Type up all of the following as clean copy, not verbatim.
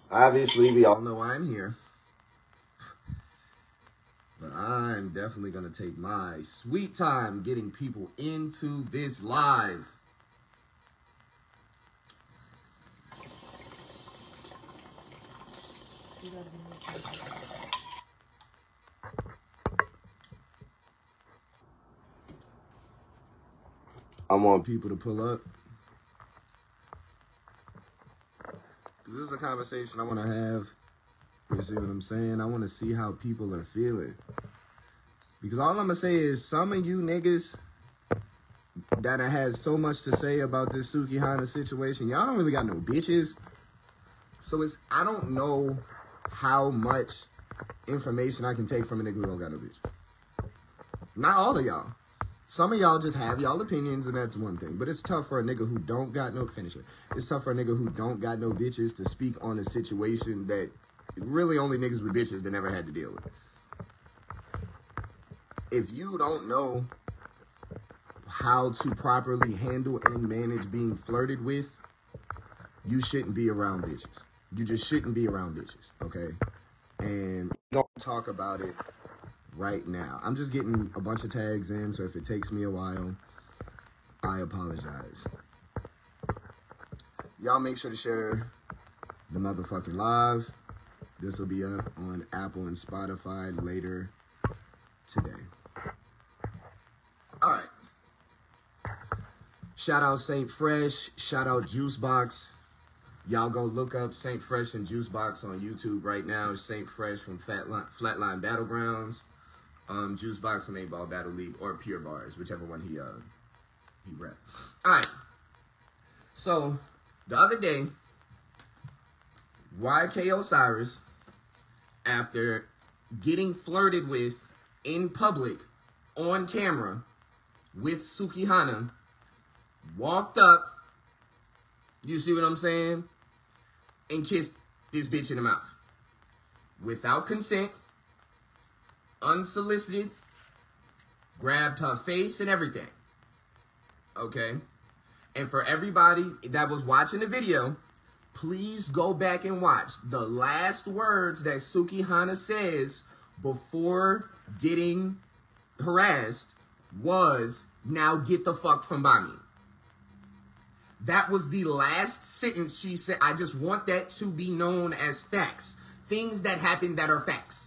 Obviously, we all know why I'm here. But I'm definitely going to take my sweet time getting people into this live. I want people to pull up. Because this is a conversation I want to have. You see what I'm saying? I want to see how people are feeling. Because all I'm going to say is some of you niggas that has so much to say about this Sukihana situation, y'all don't really got no bitches. So I don't know how much information I can take from a nigga who don't got no bitch. Not all of y'all. Some of y'all just have y'all opinions, and that's one thing. But it's tough for a nigga who don't got no finisher. It's tough for a nigga who don't got no bitches to speak on a situation that really only niggas with bitches that never had to deal with. If you don't know how to properly handle and manage being flirted with, you shouldn't be around bitches. You just shouldn't be around bitches, okay? And we're going to talk about it right now. I'm just getting a bunch of tags in, so if it takes me a while, I apologize. Y'all make sure to share the motherfucking live. This will be up on Apple and Spotify later today. All right. Shout out Saint Fresh. Shout out Juicebox. Y'all go look up Saint Fresh and Juicebox on YouTube right now. Saint Fresh from Flatline Battlegrounds. Juicebox from 8 Ball Battle League or Pure Bars, whichever one he rep. All right. So the other day, YK Osiris, after getting flirted with in public on camera with Sukihana, walked up, you see what I'm saying, and kissed this bitch in the mouth. Without consent, unsolicited, grabbed her face and everything. Okay? And for everybody that was watching the video, please go back and watch. The last words that Sukihana says before getting harassed was, "Now get the fuck from by me." That was the last sentence she said. I just want that to be known as facts. Things that happen that are facts.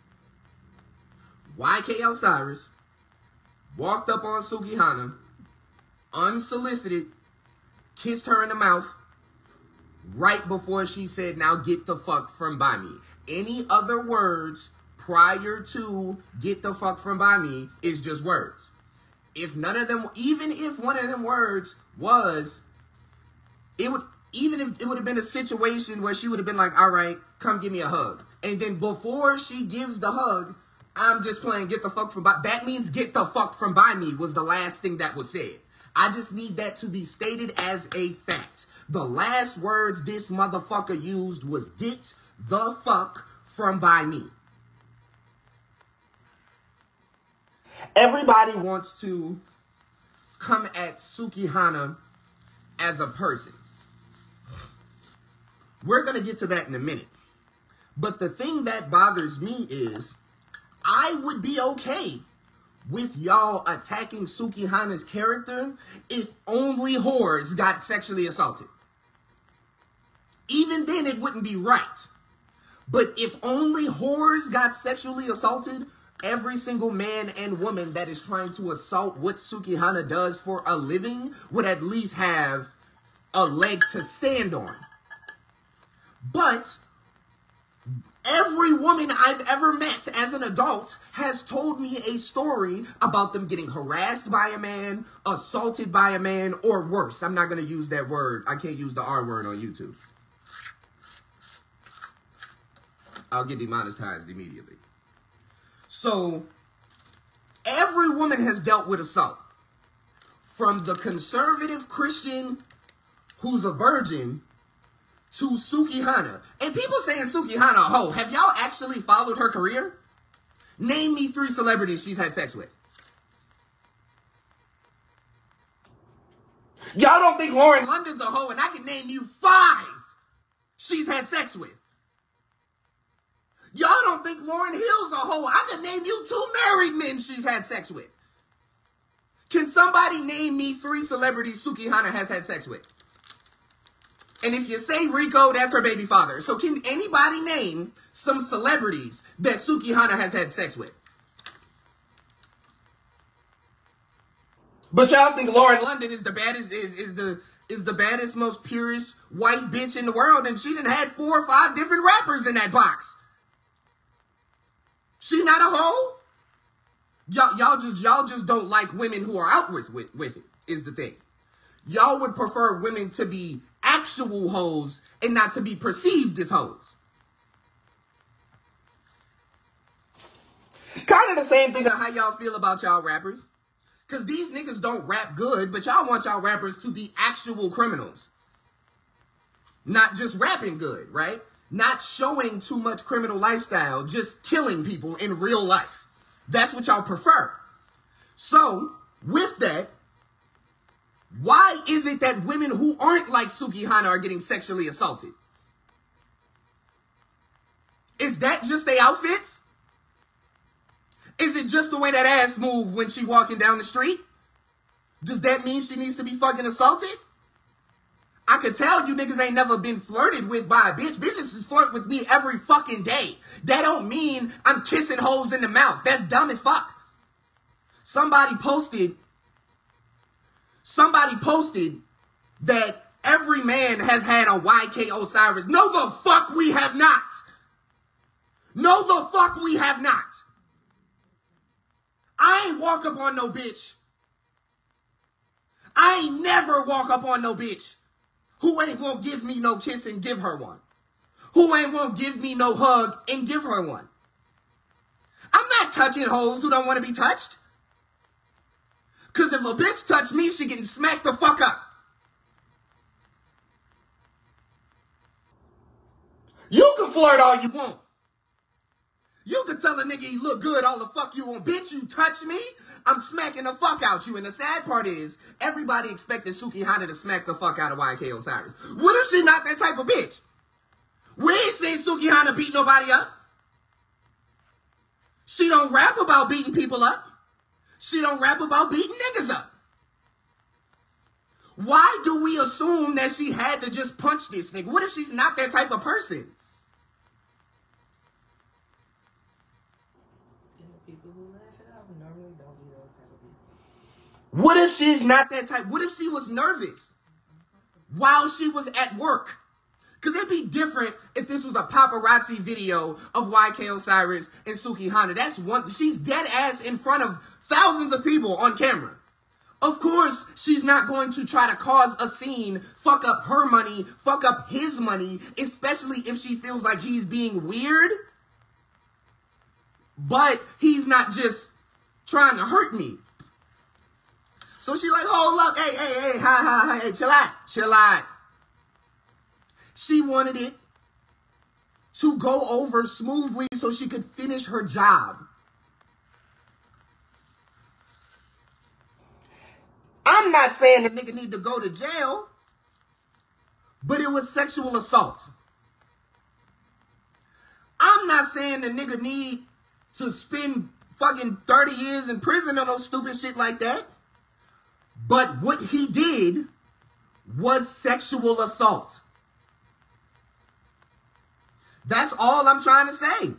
YK Osiris walked up on Sukihana, unsolicited, kissed her in the mouth, right before she said, "Now get the fuck from by me." Any other words prior to "get the fuck from by me" is just words. If none of them, even if one of them words was, even if it would have been a situation where she would have been like, "All right, come give me a hug." And then before she gives the hug, "I'm just playing, get the fuck from by." That means "get the fuck from by me" was the last thing that was said. I just need that to be stated as a fact. The last words this motherfucker used was "get the fuck from by me." Everybody wants to come at Sukihana as a person. We're going to get to that in a minute. But the thing that bothers me is I would be okay with y'all attacking Sukihana's character if only whores got sexually assaulted. Even then, it wouldn't be right. But if only whores got sexually assaulted, every single man and woman that is trying to assault what Sukihana does for a living would at least have a leg to stand on. But every woman I've ever met as an adult has told me a story about them getting harassed by a man, assaulted by a man, or worse. I'm not going to use that word. I can't use the R word on YouTube. I'll get demonetized immediately. So, every woman has dealt with assault. From the conservative Christian who's a virgin to Sukihana. And people saying Sukihana a hoe. Have y'all actually followed her career? Name me 3 celebrities she's had sex with. Y'all don't think Lauren London's a hoe, and I can name you 5 she's had sex with. Y'all don't think Lauryn Hill's a hoe. I could name you 2 married men she's had sex with. Can somebody name me 3 celebrities Sukihana has had sex with? And if you say Rico, that's her baby father. So can anybody name some celebrities that Sukihana has had sex with? But y'all think Lauren London is the baddest, is the baddest, most purest white bitch in the world, and she done had 4 or 5 different rappers in that box. She not a hoe? Y'all just don't like women who are out with it, is the thing. Y'all would prefer women to be actual hoes and not to be perceived as hoes. Kind of the same thing on how y'all feel about y'all rappers. Because these niggas don't rap good, but y'all want y'all rappers to be actual criminals. Not just rapping good, right? Not showing too much criminal lifestyle, just killing people in real life. That's what y'all prefer. So, with that, why is it that women who aren't like Sukihana are getting sexually assaulted? Is that just their outfits? Is it just the way that ass move when she walking down the street? Does that mean she needs to be fucking assaulted? I could tell you niggas ain't never been flirted with by a bitch. Bitches is flirt with me every fucking day. That don't mean I'm kissing hoes in the mouth. That's dumb as fuck. Somebody posted that every man has had a YK Osiris. No the fuck we have not. No the fuck we have not. I ain't walk up on no bitch. I ain't never walk up on no bitch who ain't won't give me no kiss and give her one. Who ain't won't give me no hug and give her one. I'm not touching hoes who don't want to be touched. Because if a bitch touch me, she getting smacked the fuck up. You can flirt all you want. You can tell a nigga he look good all the fuck you want. Bitch, you touch me, I'm smacking the fuck out you. And the sad part is, everybody expected Sukihana to smack the fuck out of YK Osiris. What if she not that type of bitch? We ain't seen Sukihana beat nobody up. She don't rap about beating people up. She don't rap about beating niggas up. Why do we assume that she had to just punch this nigga? What if she's not that type of person? What if she's not that type? What if she was nervous while she was at work? Because it'd be different if this was a paparazzi video of YK Osiris and Sukihana. That's one. She's dead ass in front of thousands of people on camera. Of course, she's not going to try to cause a scene, fuck up her money, fuck up his money, especially if she feels like he's being weird. But he's not just trying to hurt me. So she like, hold up, hey, chill out. She wanted it to go over smoothly so she could finish her job. I'm not saying the nigga need to go to jail, but it was sexual assault. I'm not saying the nigga need to spend fucking 30 years in prison or no stupid shit like that. But what he did was sexual assault. That's all I'm trying to say.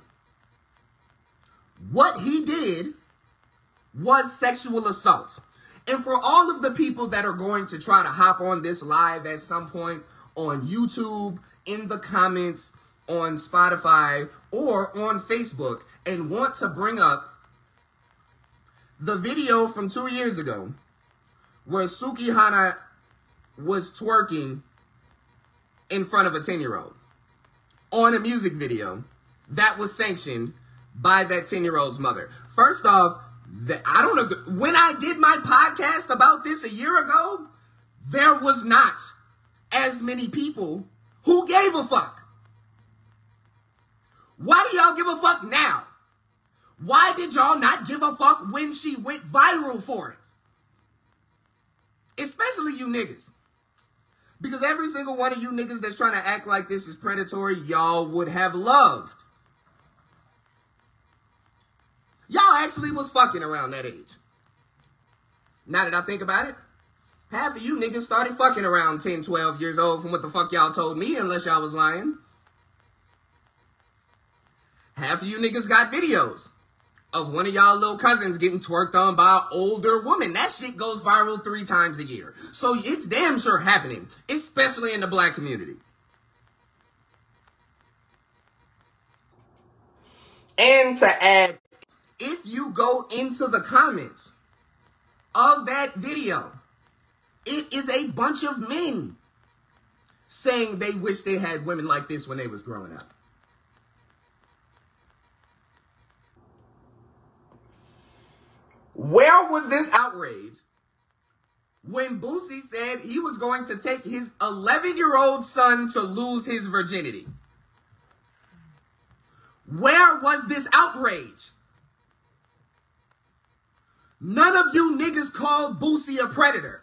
What he did was sexual assault. And for all of the people that are going to try to hop on this live at some point on YouTube, in the comments, on Spotify, or on Facebook, and want to bring up the video from 2 years ago where Sukihana was twerking in front of a 10-year-old on a music video that was sanctioned by that 10-year-old's mother. First off, I don't know, when I did my podcast about this a year ago, there was not as many people who gave a fuck. Why do y'all give a fuck now? Why did y'all not give a fuck when she went viral for it? Especially you niggas. Because every single one of you niggas that's trying to act like this is predatory, y'all would have loved Y'all actually was fucking around that age. Now that I think about it, half of you niggas started fucking around 10, 12 years old from what the fuck y'all told me, unless y'all was lying. Half of you niggas got videos of one of y'all little cousins getting twerked on by an older woman. That shit goes viral 3 times a year. So it's damn sure happening, especially in the black community. And to add, if you go into the comments of that video, it is a bunch of men saying they wish they had women like this when they was growing up. Where was this outrage when Boosie said he was going to take his 11-year-old son to lose his virginity? Where was this outrage? None of you niggas called Boosie a predator.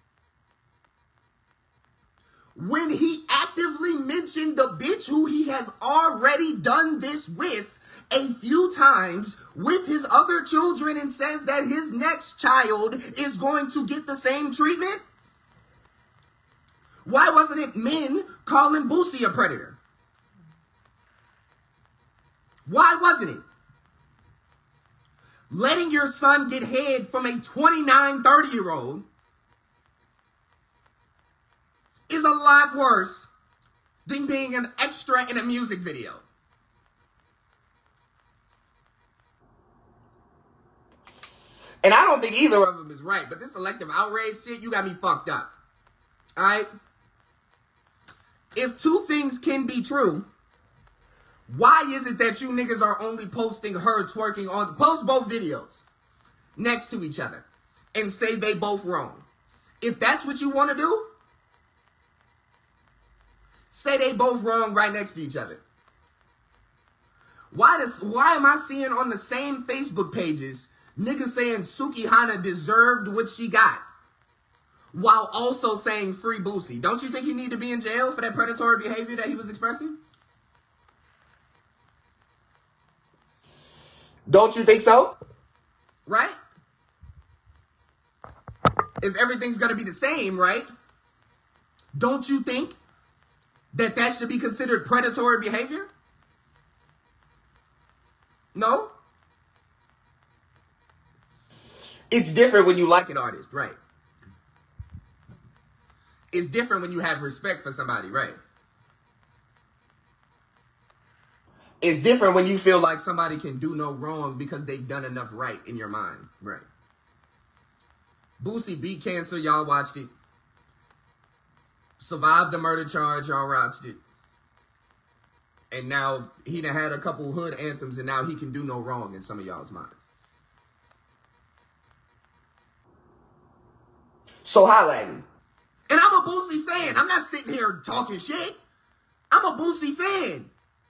When he actively mentioned the bitch who he has already done this with a few times with his other children and says that his next child is going to get the same treatment, why wasn't it men calling Boosie a predator? Why wasn't it? Letting your son get head from a 29, 30-year-old is a lot worse than being an extra in a music video. And I don't think either of them is right, but this selective outrage shit, you got me fucked up. Alright? If 2 things can be true, why is it that you niggas are only posting her twerking on, post both videos next to each other and say they both wrong? If that's what you want to do, say they both wrong right next to each other. Why am I seeing on the same Facebook pages niggas saying Sukihana deserved what she got while also saying free Boosie? Don't you think he need to be in jail for that predatory behavior that he was expressing? Don't you think so? Right? If everything's going to be the same, right? Don't you think that that should be considered predatory behavior? No? It's different when you like an artist, right? It's different when you have respect for somebody, right? It's different when you feel like somebody can do no wrong because they've done enough right in your mind, right? Boosie beat cancer, y'all watched it. Survived the murder charge, y'all watched it. And now he done had a couple hood anthems and now he can do no wrong in some of y'all's minds. So holla at me. And I'm a Boosie fan. I'm not sitting here talking shit. I'm a Boosie fan.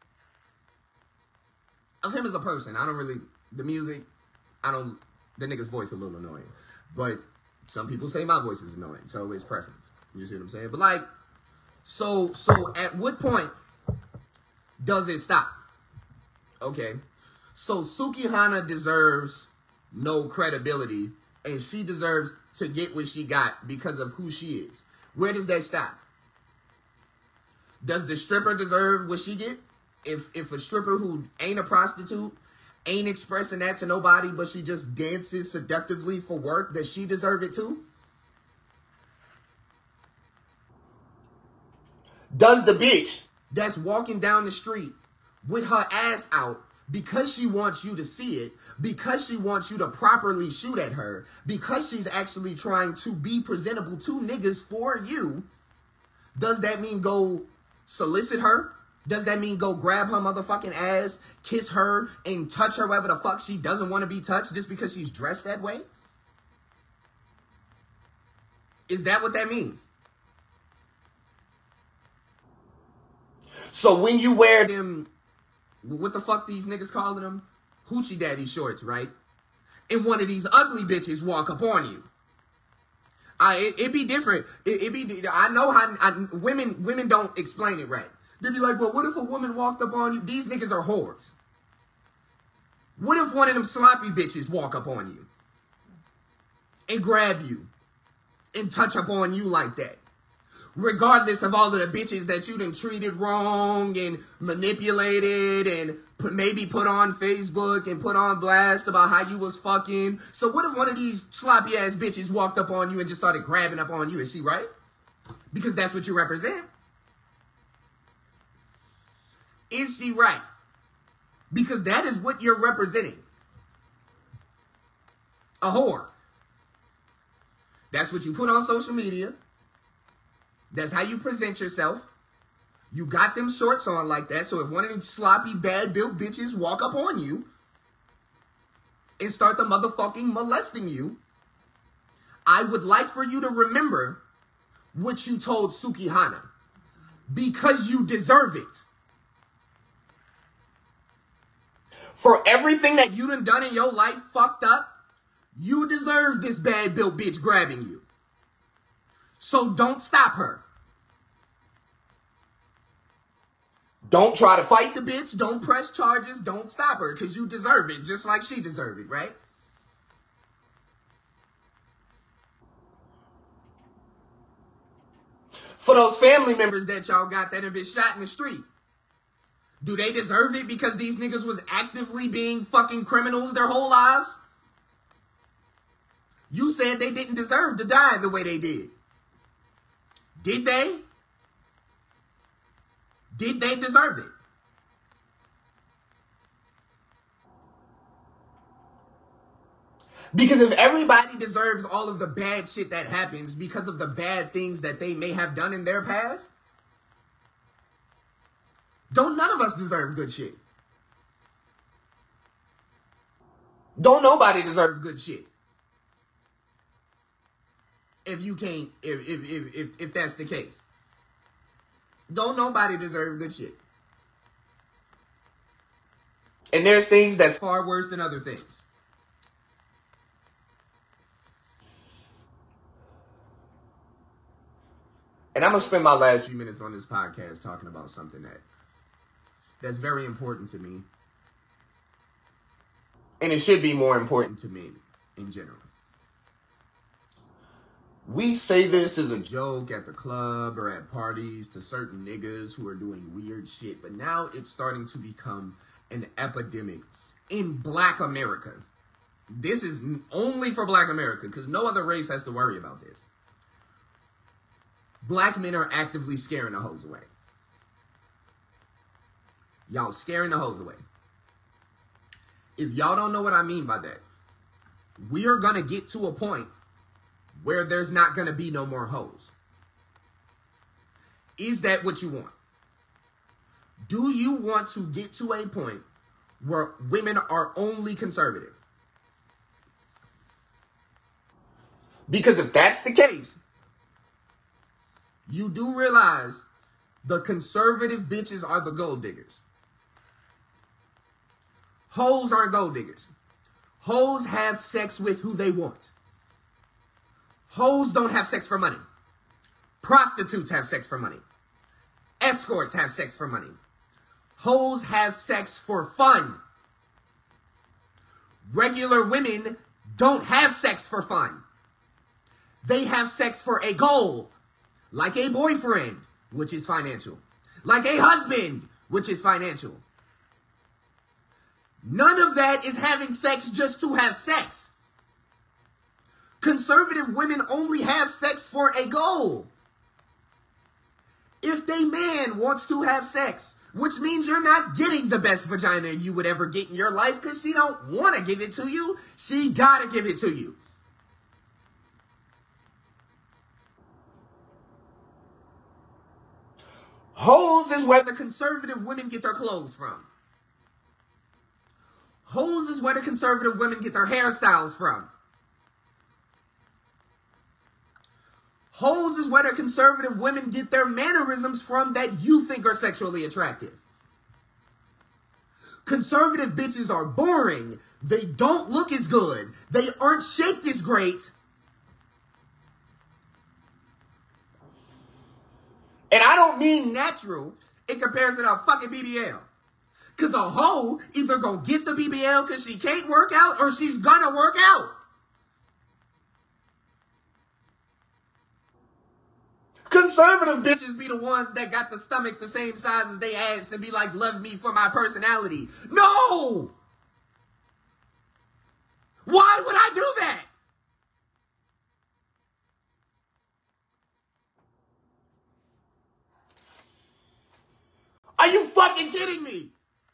Of him as a person. I don't really, the music, the nigga's voice is a little annoying. But some people say my voice is annoying. So it's preference. You see what I'm saying? But like, so at what point does it stop? Okay. So Sukihana deserves no credibility and she deserves to get what she got because of who she is. Where does that stop? Does the stripper deserve what she get? If a stripper who ain't a prostitute, ain't expressing that to nobody, but she just dances seductively for work, does she deserve it too? Does the bitch that's walking down the street with her ass out because she wants you to see it, because she wants you to properly shoot at her, because she's actually trying to be presentable to niggas for you, does that mean go solicit her? Does that mean go grab her motherfucking ass, kiss her, and touch her wherever the fuck she doesn't want to be touched just because she's dressed that way? Is that what that means? So when you wear them, what the fuck these niggas calling them? Hoochie daddy shorts, right? And one of these ugly bitches walk up on you. It be different. I know how women don't explain it right. They be like, well, what if a woman walked up on you? These niggas are whores. What if one of them sloppy bitches walk up on you and grab you and touch up on you like that? Regardless of all of the bitches that you done treated wrong and manipulated and maybe put on Facebook and put on blast about how you was fucking. So what if one of these sloppy ass bitches walked up on you and just started grabbing up on you? Is she right? Because that's what you represent. Is she right? Because that is what you're representing. A whore. That's what you put on social media. That's how you present yourself. You got them shorts on like that. So if one of these sloppy, bad-built bitches walk up on you and start the motherfucking molesting you, I would like for you to remember what you told Sukihana. Because you deserve it. For everything that you done in your life fucked up, you deserve this bad-built bitch grabbing you. So don't stop her. Don't try to fight the bitch. Don't press charges. Don't stop her because you deserve it just like she deserved it, right? For those family members that y'all got that have been shot in the street, do they deserve it because these niggas was actively being fucking criminals their whole lives? You said they didn't deserve to die the way they did. Did they? Did they deserve it? Because if everybody deserves all of the bad shit that happens because of the bad things that they may have done in their past, don't none of us deserve good shit. Don't nobody deserve good shit. If you can't, if that's the case. Don't nobody deserve good shit. And there's things that's far worse than other things. And I'm going to spend my last few minutes on this podcast talking about something that's very important to me. And it should be more important to me in general. We say this as a joke at the club or at parties to certain niggas who are doing weird shit, but now it's starting to become an epidemic in Black America. This is only for Black America because no other race has to worry about this. Black men are actively scaring the hoes away. Y'all scaring the hoes away. If y'all don't know what I mean by that, we are going to get to a point where there's not going to be no more hoes. Is that what you want? Do you want to get to a point where women are only conservative? Because if that's the case, you do realize the conservative bitches are the gold diggers. Hoes aren't gold diggers. Hoes have sex with who they want. Hoes don't have sex for money. Prostitutes have sex for money. Escorts have sex for money. Hoes have sex for fun. Regular women don't have sex for fun. They have sex for a goal, like a boyfriend, which is financial, like a husband, which is financial. None of that is having sex just to have sex. Conservative women only have sex for a goal. If the man wants to have sex, which means you're not getting the best vagina you would ever get in your life because she don't want to give it to you, she gotta give it to you. Hoes is where the conservative women get their clothes from. Hoes is where the conservative women get their hairstyles from. Hoes is where the conservative women get their mannerisms from that you think are sexually attractive. Conservative bitches are boring. They don't look as good. They aren't shaped as great. And I don't mean natural in comparison to a fucking BBL. Because a hoe either gonna get the BBL because she can't work out or she's gonna work out. Conservative bitches be the ones that got the stomach the same size as they ass and be like, love me for my personality. No! Why would I do that? Are you fucking kidding me?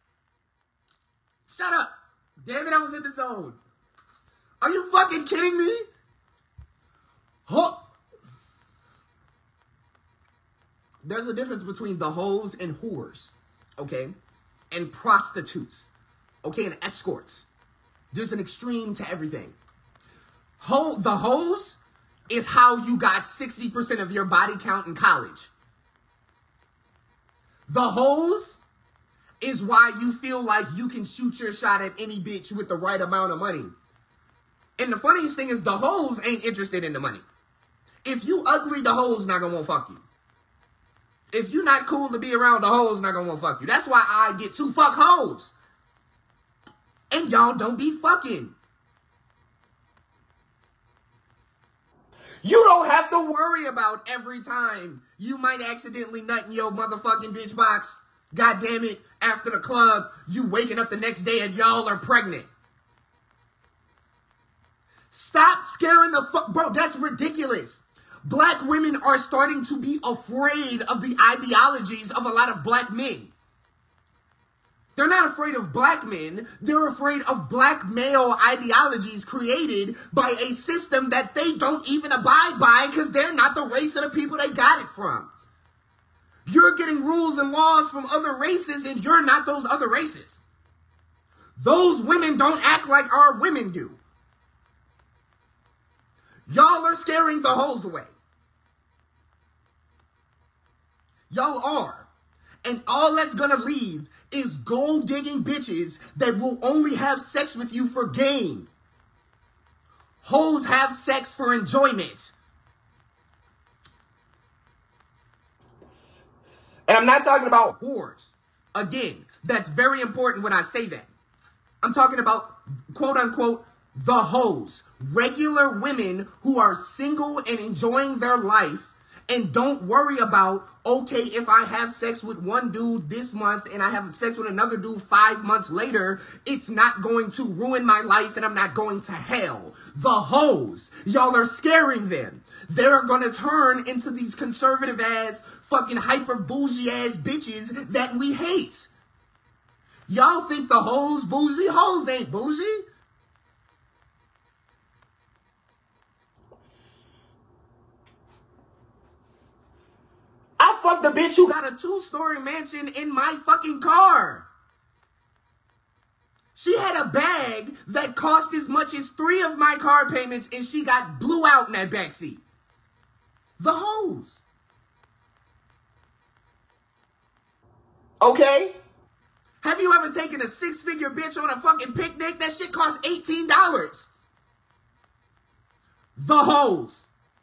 Shut up. Damn it, I was in the zone. Are you fucking kidding me? There's a difference between the hoes and whores, okay? And prostitutes, okay? And escorts. There's an extreme to everything. The hoes is how you got 60% of your body count in college. The hoes is why you feel like you can shoot your shot at any bitch with the right amount of money. And the funniest thing is the hoes ain't interested in the money. If you ugly, the hoes not gonna want to fuck you. If you not cool to be around, the hoes not gonna want to fuck you. That's why I get to fuck hoes. And y'all don't be fucking. You don't have to worry about every time you might accidentally nut in your motherfucking bitch box. God damn it, after the club, you waking up the next day and y'all are pregnant. Stop scaring the fuck, bro, that's ridiculous. Black women are starting to be afraid of the ideologies of a lot of black men. They're not afraid of black men. They're afraid of black male ideologies created by a system that they don't even abide by because they're not the race of the people they got it from. You're getting rules and laws from other races and you're not those other races. Those women don't act like our women do. Y'all are scaring the hoes away. Y'all are. And all that's gonna leave is gold-digging bitches that will only have sex with you for gain. Hoes have sex for enjoyment. And I'm not talking about whores. Again, that's very important when I say that. I'm talking about, quote-unquote, the hoes. Regular women who are single and enjoying their life and don't worry about, okay, if I have sex with one dude this month and I have sex with another dude 5 months later, it's not going to ruin my life and I'm not going to hell. The hoes. Y'all are scaring them. They're going to turn into these conservative ass, fucking hyper bougie ass bitches that we hate. Y'all think the hoes bougie? Hoes ain't bougie. I fucked a bitch who got a 2-story mansion in my fucking car. She had a bag that cost as much as 3 of my car payments and she got blew out in that backseat. The hoes. Okay? Have you ever taken a 6-figure bitch on a fucking picnic? That shit cost $18. The hoes.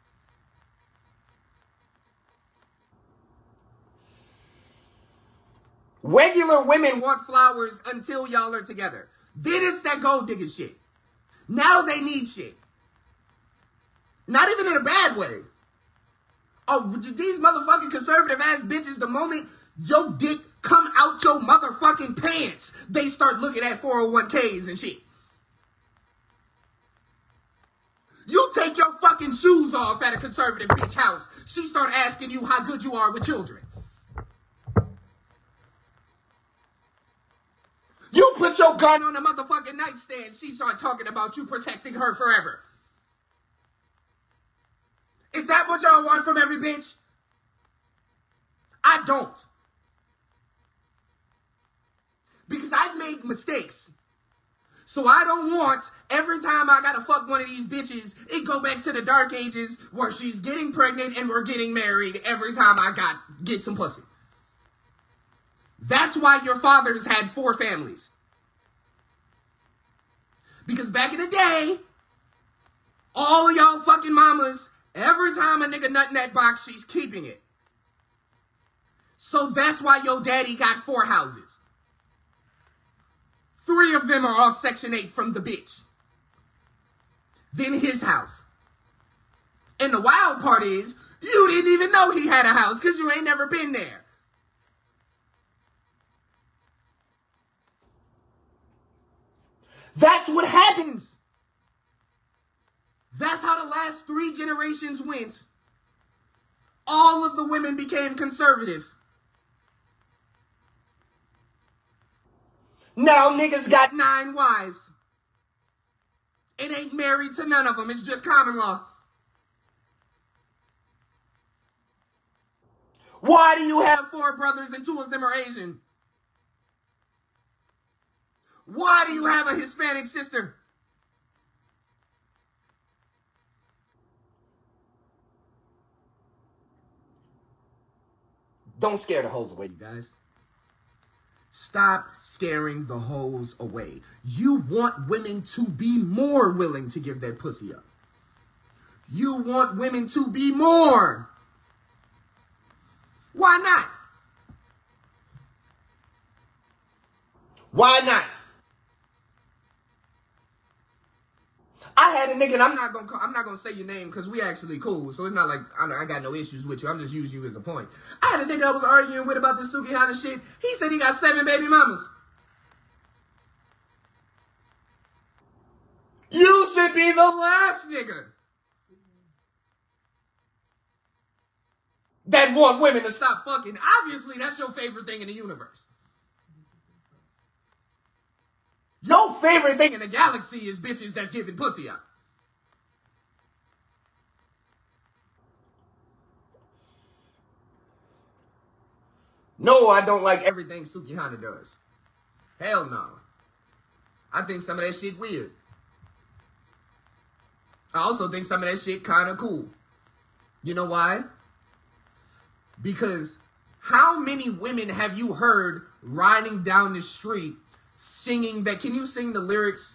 Regular women want flowers until y'all are together. Then it's that gold digging shit. Now they need shit. Not even in a bad way. Oh, these motherfucking conservative ass bitches, the moment your dick come out your motherfucking pants, they start looking at 401ks and shit. You take your fucking shoes off at a conservative bitch house, she start asking you how good you are with children. You put your gun on the motherfucking nightstand, she start talking about you protecting her forever. Is that what y'all want from every bitch? I don't. Because I've made mistakes. So I don't want every time I gotta fuck one of these bitches, it go back to the dark ages where she's getting pregnant and we're getting married every time I get some pussy. That's why your fathers had 4 families. Because back in the day, all of y'all fucking mamas, every time a nigga nut in that box, she's keeping it. So that's why your daddy got 4 houses. 3 of them are off Section 8 from the bitch. Then his house. And the wild part is, you didn't even know he had a house because you ain't never been there. That's what happens. That's how the last 3 generations went. All of the women became conservative. Now niggas got 9 wives. And ain't married to none of them. It's just common law. Why do you have 4 brothers and 2 of them are Asian? Why do you have a Hispanic sister? Don't scare the hoes away, you guys. Stop scaring the hoes away. You want women to be more willing to give that pussy up. You want women to be more. Why not? Why not? I had a nigga, and I'm not gonna say your name because we actually cool, so it's not like I got no issues with you. I'm just using you as a point. I had a nigga I was arguing with about this Sukihana shit. He said he got 7 baby mamas. You should be the last nigga that want women to stop fucking. Obviously, that's your favorite thing in the universe. Your favorite thing in the galaxy is bitches that's giving pussy up. No, I don't like everything Sukihana does. Hell no. I think some of that shit weird. I also think some of that shit kind of cool. You know why? Because how many women have you heard riding down the street singing that? Can you sing the lyrics?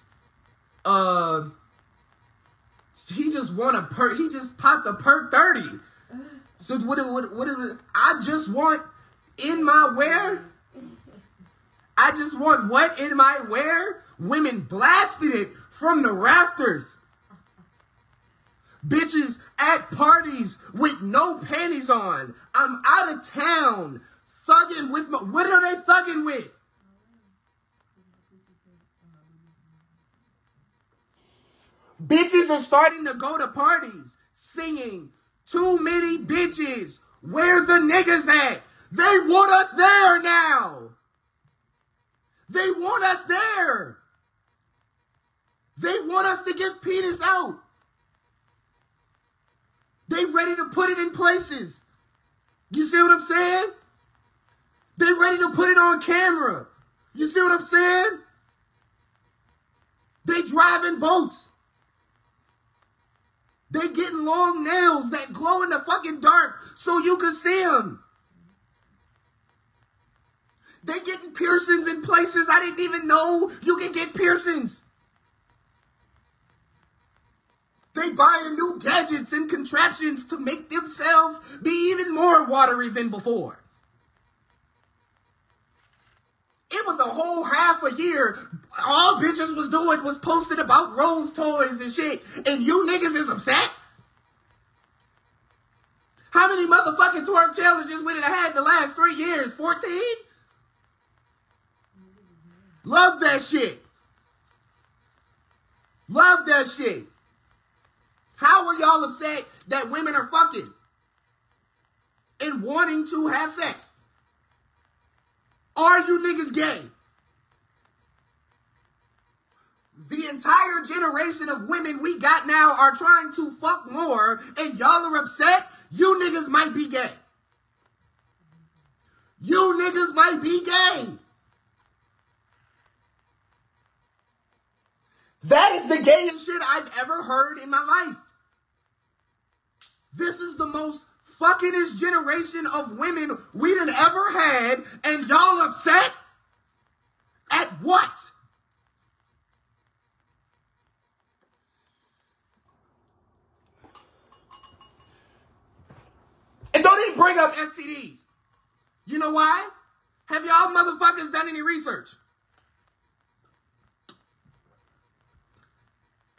He just won a perk. He just popped a perk 30. So what I just want in my wear. I just want what in my wear? Women blasted it from the rafters. Bitches at parties with no panties on. I'm out of town. Thugging with my... What are they thugging with? Bitches are starting to go to parties singing, "Too many bitches. Where the niggas at?" They want us there now. They want us there. They want us to give penis out. They ready to put it in places. You see what I'm saying? They ready to put it on camera. You see what I'm saying? They driving boats. They getting long nails that glow in the fucking dark so you can see them. They getting piercings in places I didn't even know you can get piercings. They buying new gadgets and contraptions to make themselves be even more watery than before. It was a whole half a year. All bitches was doing was posting about Rose toys and shit. And you niggas is upset? How many motherfucking twerk challenges would it have had the last 3 years? 14? Love that shit. Love that shit. How are y'all upset that women are fucking and wanting to have sex? Are you niggas gay? The entire generation of women we got now are trying to fuck more, and y'all are upset? You niggas might be gay. You niggas might be gay. That is the gayest shit I've ever heard in my life. This is the most fuckingest generation of women we done ever had, and y'all upset? At what? And don't even bring up STDs. You know why? Have y'all motherfuckers done any research?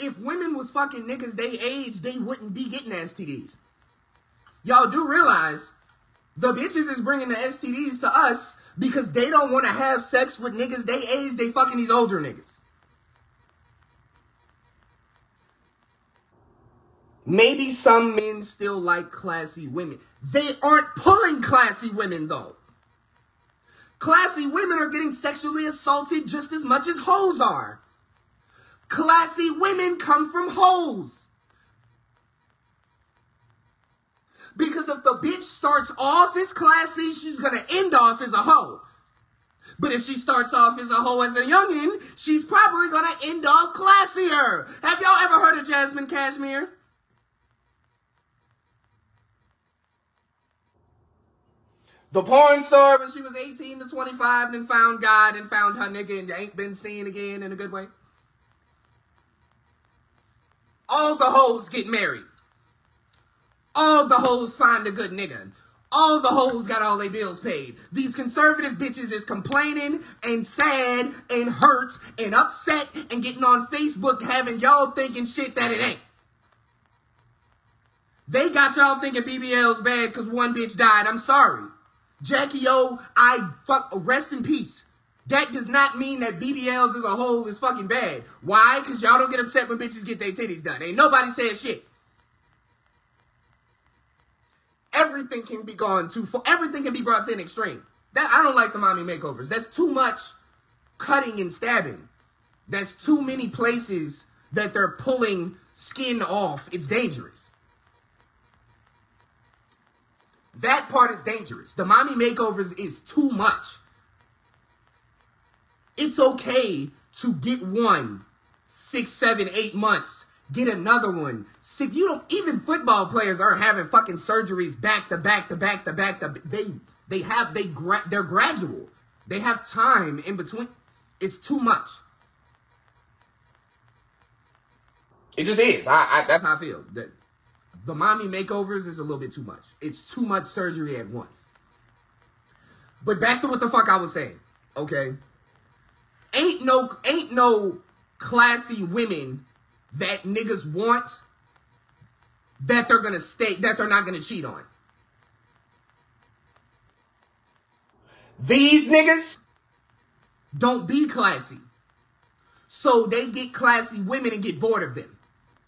If women was fucking niggas they age, they wouldn't be getting STDs. Y'all do realize the bitches is bringing the STDs to us because they don't want to have sex with niggas they age, they fucking these older niggas. Maybe some men still like classy women. They aren't pulling classy women, though. Classy women are getting sexually assaulted just as much as hoes are. Classy women come from hoes. Because if the bitch starts off as classy, she's going to end off as a hoe. But if she starts off as a hoe as a youngin', she's probably going to end off classier. Have y'all ever heard of Jasmine Cashmere? The porn star when she was 18 to 25 and then found God and found her nigga and ain't been seen again in a good way. All the hoes get married. All the hoes find a good nigga. All the hoes got all their bills paid. These conservative bitches is complaining and sad and hurt and upset and getting on Facebook having y'all thinking shit that it ain't. They got y'all thinking BBL's bad because one bitch died. I'm sorry. Jackie O, rest in peace. That does not mean that BBLs as a whole is fucking bad. Why? Because y'all don't get upset when bitches get their titties done. Ain't nobody saying shit. Everything can be gone too far. Everything can be brought to an extreme. I don't like the mommy makeovers. That's too much cutting and stabbing. That's too many places that they're pulling skin off. It's dangerous. That part is dangerous. The mommy makeovers is too much. It's okay to get one 6, 7, 8 months. Get another one. Even football players aren't having fucking surgeries back to back to back to back to. They're gradual. They have time in between. It's too much. It just is. That's how I feel. The mommy makeovers is a little bit too much. It's too much surgery at once. But back to what the fuck I was saying, okay? Ain't no classy women that niggas want that they're not gonna cheat on. These niggas don't be classy. So they get classy women and get bored of them.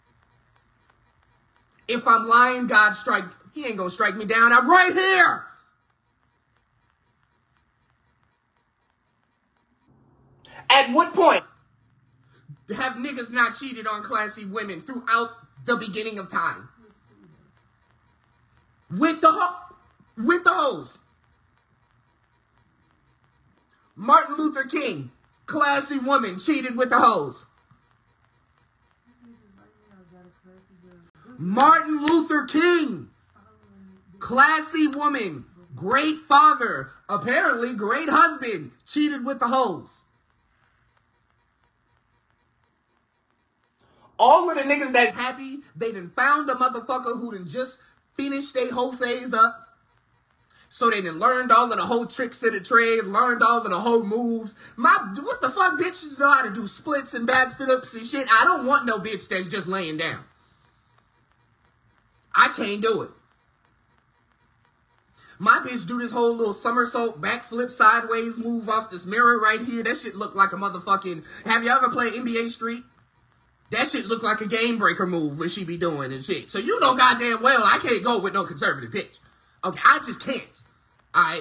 If I'm lying, God he ain't gonna strike me down. I'm right here. At what point have niggas not cheated on classy women throughout the beginning of time? With the hoes. Martin Luther King, classy woman, cheated with the hoes. Martin Luther King, classy woman, great father, apparently great husband, cheated with the hoes. All of the niggas that's happy, they done found a motherfucker who done just finished their whole phase up. So they done learned all of the whole tricks of the trade, learned all of the whole moves. What the fuck, bitches know how to do splits and backflips and shit. I don't want no bitch that's just laying down. I can't do it. My bitch do this whole little somersault, backflip, sideways move off this mirror right here. That shit look like a motherfucking... Have you ever played NBA Street? That shit look like a game breaker move what she be doing and shit. So you know goddamn well I can't go with no conservative bitch. Okay, I just can't. Alright?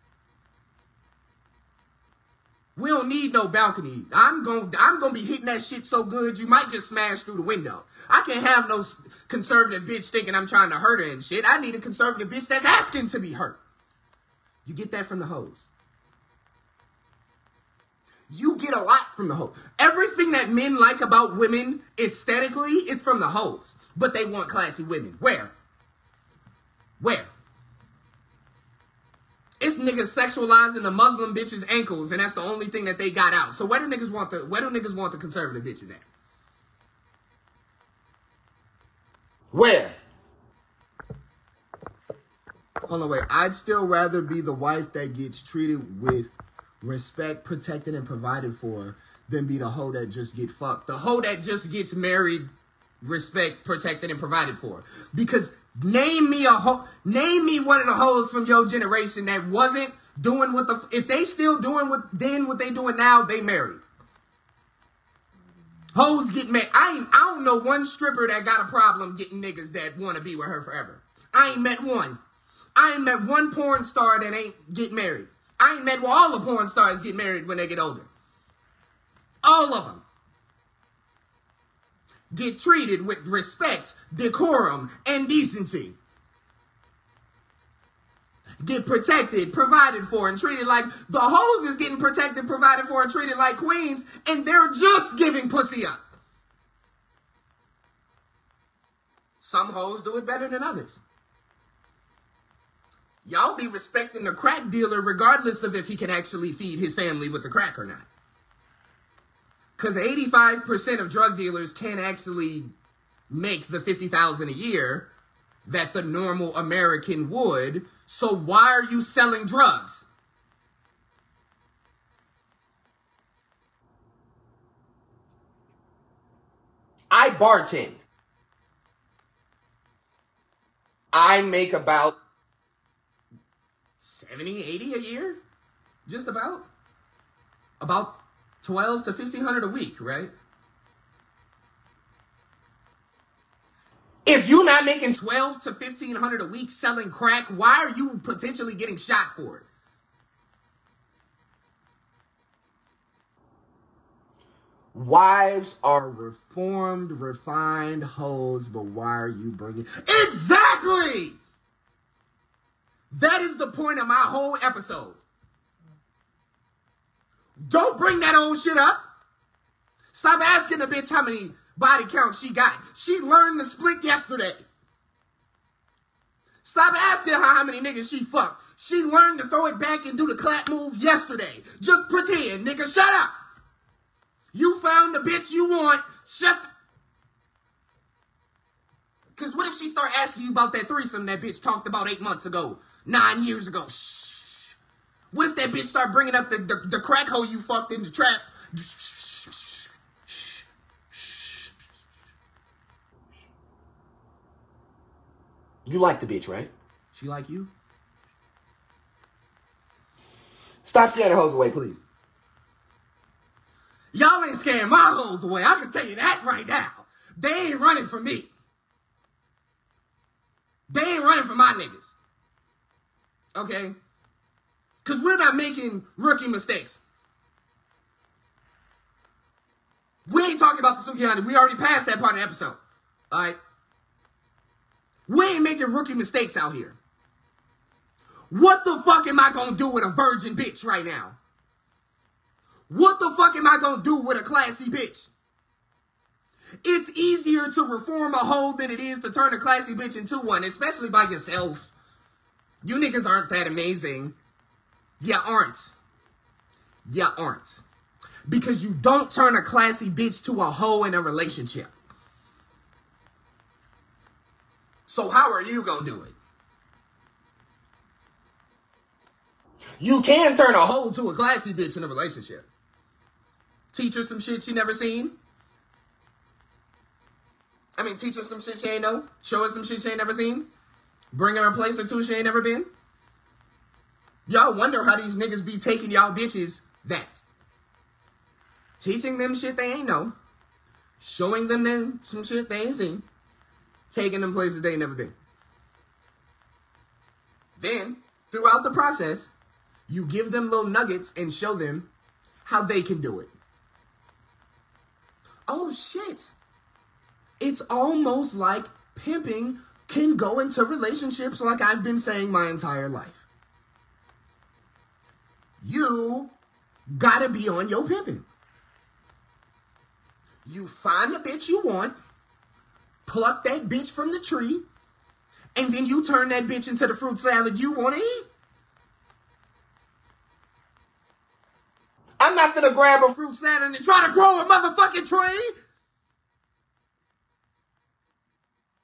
We don't need no balcony. I'm gonna be hitting that shit so good you might just smash through the window. I can't have no conservative bitch thinking I'm trying to hurt her and shit. I need a conservative bitch that's asking to be hurt. You get that from the hoes. You get a lot from the hoes. Everything that men like about women aesthetically is from the hoes. But they want classy women. Where? It's niggas sexualizing the Muslim bitches' ankles, and that's the only thing that they got out. So where do niggas want the conservative bitches at? Where? Hold on, wait. I'd still rather be the wife that gets treated with respect, protected, and provided for than be the hoe that just get fucked. The hoe that just gets married, respect, protected, and provided for. Because name me one of the hoes from your generation that wasn't doing if they still doing what they doing now, they married. Hoes get married. I don't know one stripper that got a problem getting niggas that want to be with her forever. I ain't met one. I ain't met one porn star that ain't get married. I ain't met all the porn stars get married when they get older. All of them get treated with respect, decorum, and decency. Get protected, provided for, and treated like the hoes is getting protected, provided for, and treated like queens, and they're just giving pussy up. Some hoes do it better than others. Y'all be respecting the crack dealer regardless of if he can actually feed his family with the crack or not. Because 85% of drug dealers can't actually make the $50,000 a year that the normal American would. So why are you selling drugs? I bartend. I make about 70, 80 a year. Just about. About 12 to 1,500 a week, right? If you're not making 12 to 1,500 a week selling crack, why are you potentially getting shot for it? Wives are reformed, refined hoes, but why are you bringing... Exactly! That is the point of my whole episode. Don't bring that old shit up. Stop asking the bitch how many body counts she got. She learned the split yesterday. Stop asking her how many niggas she fucked. She learned to throw it back and do the clap move yesterday. Just pretend, nigga. Shut up. You found the bitch you want. Shut the... Because what if she start asking you about that threesome that bitch talked about 8 months ago, 9 years ago? Shh. What if that bitch start bringing up the crack hole you fucked in the trap? You like the bitch, right? She like you? Stop scaring the hoes away, please. Y'all ain't scaring my hoes away. I can tell you that right now. They ain't running from me. They ain't running from my niggas. Okay? Because we're not making rookie mistakes. We ain't talking about the Sukihana. We already passed that part of the episode. All right? We ain't making rookie mistakes out here. What the fuck am I going to do with a virgin bitch right now? What the fuck am I going to do with a classy bitch? It's easier to reform a hoe than it is to turn a classy bitch into one, especially by yourself. You niggas aren't that amazing. You aren't. You aren't. Because you don't turn a classy bitch to a hoe in a relationship. So how are you gonna do it? You can turn a hoe to a classy bitch in a relationship. Teach her some shit she never seen. Teach her some shit she ain't know. Show her some shit she ain't never seen. Bring her a place or two she ain't never been. Y'all wonder how these niggas be taking y'all bitches that. Teaching them shit they ain't know. Showing them some shit they ain't seen. Taking them places they ain't never been. Then, throughout the process, you give them little nuggets and show them how they can do it. Oh shit. It's almost like pimping can go into relationships like I've been saying my entire life. You gotta be on your pimping. You find the bitch you want, pluck that bitch from the tree, and then you turn that bitch into the fruit salad you want to eat. I'm not gonna grab a fruit salad and try to grow a motherfucking tree.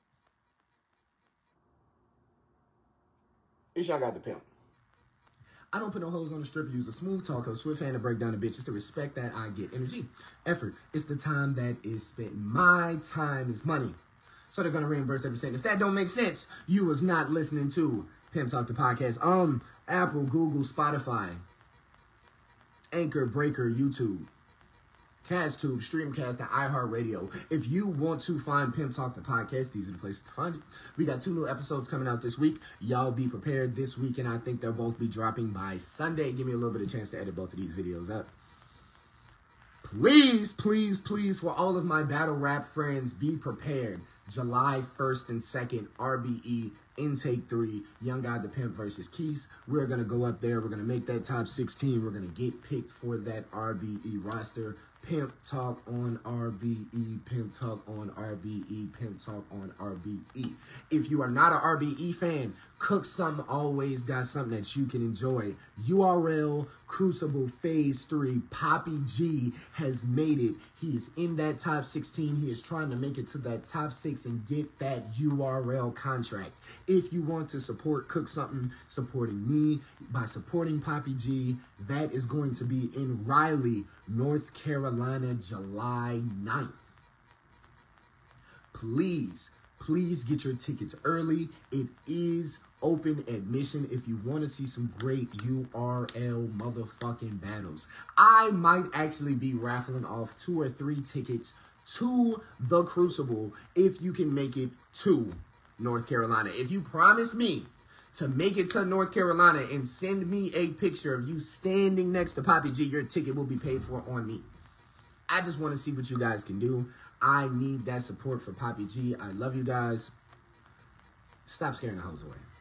It's y'all got the pimp. I don't put no hoes on the strip. Use a smooth talker, swift hand to break down the bitch. It's the respect that I get. Energy, effort. It's the time that is spent. My time is money. So they're going to reimburse every cent. If that don't make sense, you was not listening to Pimp Talk the Podcast. Apple, Google, Spotify, Anchor, Breaker, YouTube, CastTube, Streamcast, and iHeartRadio. If you want to find Pimp Talk the Podcast, these are the places to find it. We got 2 new episodes coming out this week. Y'all be prepared this week, and I think they'll both be dropping by Sunday. Give me a little bit of chance to edit both of these videos up. Please, please, please, for all of my battle rap friends, be prepared. July 1st and 2nd, RBE, Intake 3, Young God the Pimp versus Keys. We're going to go up there. We're going to make that top 16. We're going to get picked for that RBE roster. Pimp Talk on RBE, Pimp Talk on RBE, Pimp Talk on RBE. If you are not an RBE fan, Cook Something always got something that you can enjoy. URL, Crucible Phase 3, Poppy G has made it. He is in that top 16. He is trying to make it to that top 6 and get that URL contract. If you want to support Cook Something, supporting me by supporting Poppy G, that is going to be in Raleigh, North Carolina, July 9th. Please, please get your tickets early. It is open admission if you want to see some great URL motherfucking battles. I might actually be raffling off 2 or 3 tickets to the Crucible if you can make it to North Carolina. If you promise me to make it to North Carolina and send me a picture of you standing next to Poppy G, your ticket will be paid for on me. I just want to see what you guys can do. I need that support for Poppy G. I love you guys. Stop scaring the hoes away.